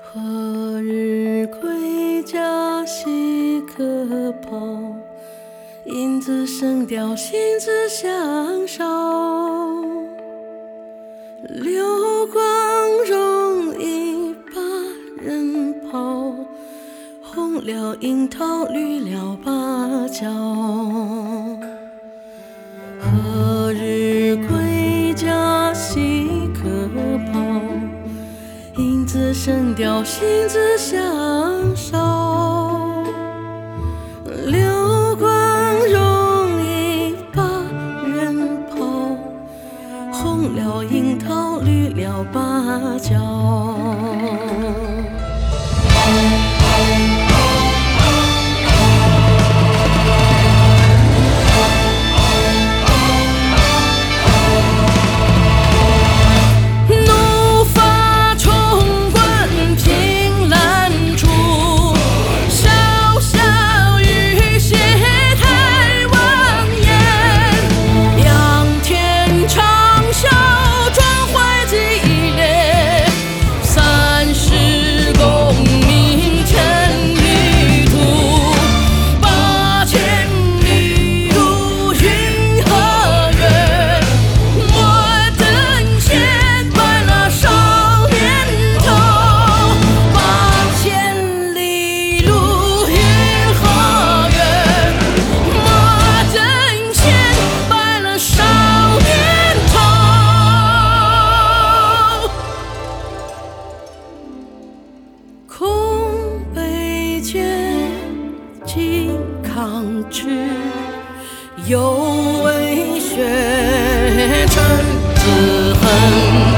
何日归家夕可抛？影子声调，心字相绍。流光容易把人抛，红了樱桃，绿了芭蕉。何日归家夕可抛？影子声调，心字相绍。流光容易把人抛，红了樱桃，绿了芭蕉。空悲切，尽抗之，犹为血尘自痕。